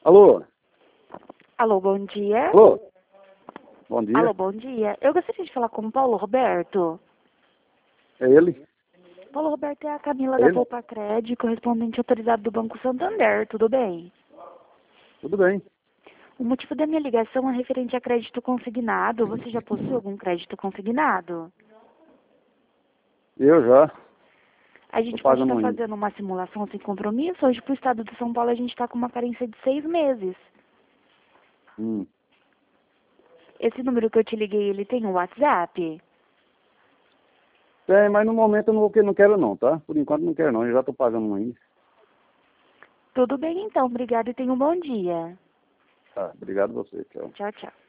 Alô? Alô, bom dia. Alô? Bom dia. Alô, bom dia. Eu gostaria de falar com o Paulo Roberto. É ele? Paulo Roberto é a Camila É da ele? Poupa Crédito, correspondente autorizado do Banco Santander. Tudo bem? Tudo bem. O motivo da minha ligação é referente a crédito consignado. Você já possui algum crédito consignado? Eu já. A Tô gente pode pagando estar ainda. fazendo uma simulação sem compromisso. Hoje, para o estado de São Paulo, a gente está com uma carência de 6 meses. Hum. Esse número que eu te liguei, ele tem um WhatsApp? Tem, mas no momento eu não quero não, tá? Por enquanto não quero não, eu já tô pagando ainda. Tudo bem, então. Obrigada e tenha um bom dia. Tá, obrigado a você, tchau. Tchau, tchau.